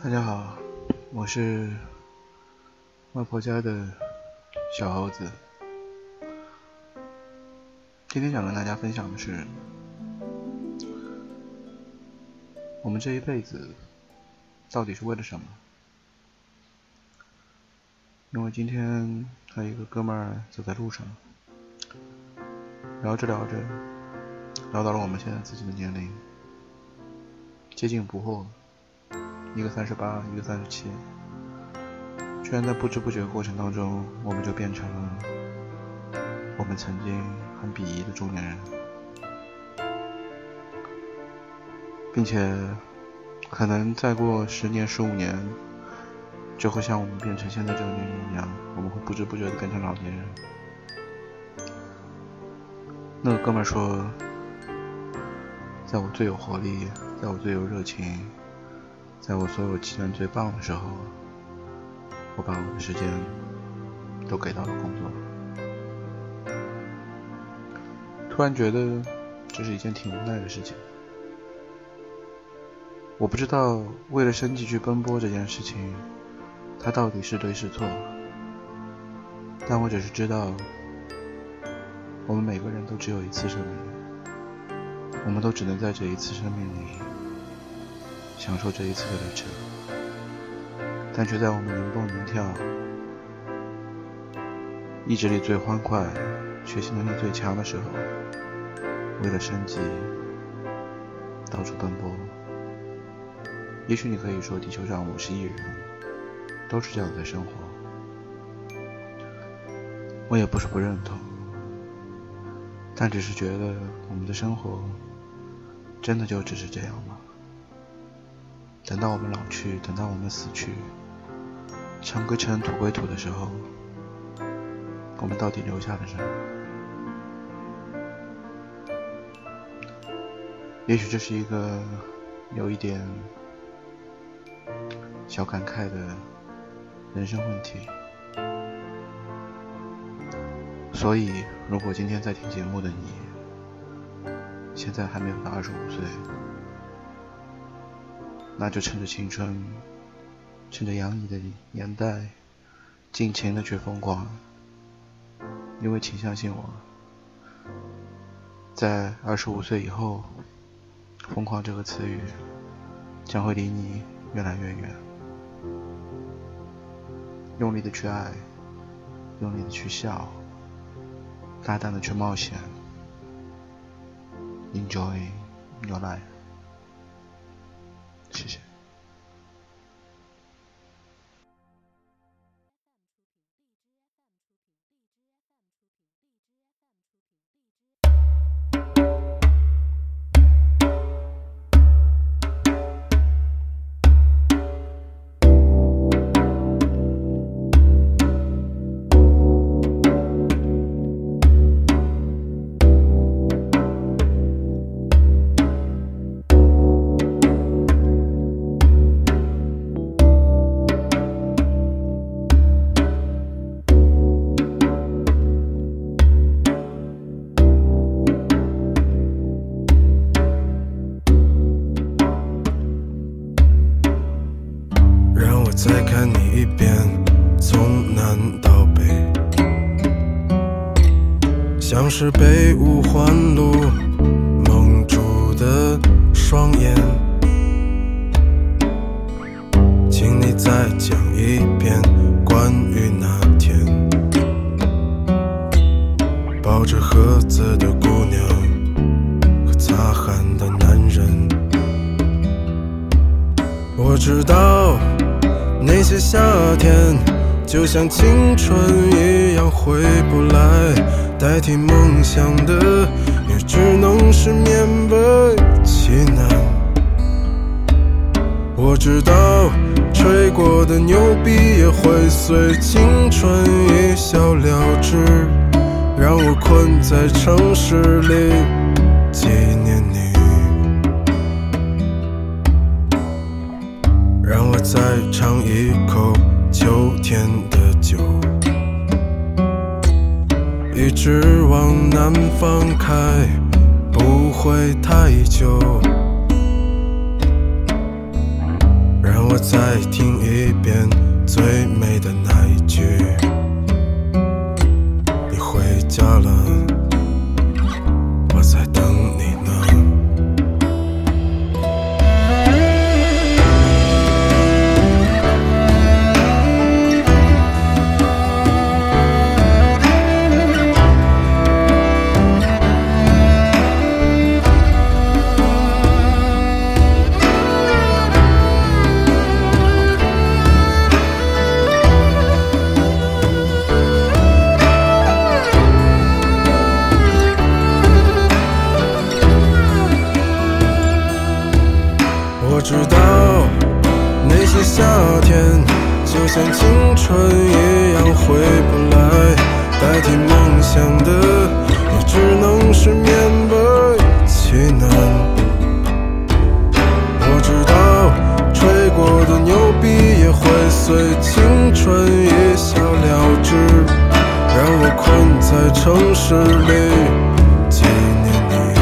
大家好，我是外婆家的小猴子。今天想跟大家分享的是，我们这一辈子到底是为了什么？因为今天和一个哥们儿走在路上，聊着聊着，聊到了我们现在自己的年龄，接近不惑，一个38，一个37，居然在不知不觉的过程当中，我们就变成了我们曾经很鄙夷的中年人，并且可能再过10年、15年，就会像我们变成现在这个年龄一样，我们会不知不觉的变成老年人。那个哥们儿说，在我最有活力，在我最有热情，在我所有技能最棒的时候，我把我的时间都给到了工作。突然觉得这是一件挺无奈的事情。我不知道为了生计去奔波这件事情，它到底是对是错，但我只是知道，我们每个人都只有一次生命，我们都只能在这一次生命里享受这一次的旅程，但却在我们能蹦能跳，意志力最欢快，学习能力最强的时候，为了生计到处奔波。也许你可以说地球上50亿人都是这样在生活，我也不是不认同，但只是觉得我们的生活真的就只是这样吗？等到我们老去，等到我们死去，尘归尘，土归土的时候，我们到底留下了什么？也许这是一个有一点小感慨的人生问题。所以如果今天在听节目的你现在还没有到25岁，那就趁着青春，趁着洋溢的年代，尽情的去疯狂。因为请相信我，在25岁以后，疯狂这个词语将会离你越来越远。用力的去爱，用力的去笑，大胆的去冒险， Enjoy your life。 谢谢。 再看你一遍，从南到北，像是被五环路蒙住的双眼。请你再讲一遍关于那天抱着盒子的姑娘和擦汗的男人。我知道那些夏天就像青春一样回不来，代替梦想的也只能是勉为其难。我知道吹过的牛逼也会随青春一笑了之，让我困在城市里纪念你，让我再尝一口秋天的酒，一直往南方开，不会太久。 让我再听一遍最美的那一句。你回家了，我在等你呢。我知道那些夏天就像青春一样回不来，代替梦想的也只能是勉为其难。我知道吹过的牛逼也会随青春一笑了之，让我困在城市里纪念你。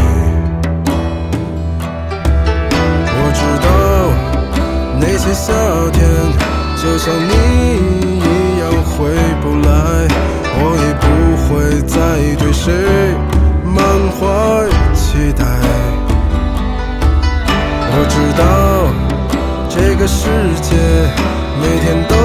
那些夏天就像你一样回不来，我已不会再对谁满怀期待。我知道这个世界每天都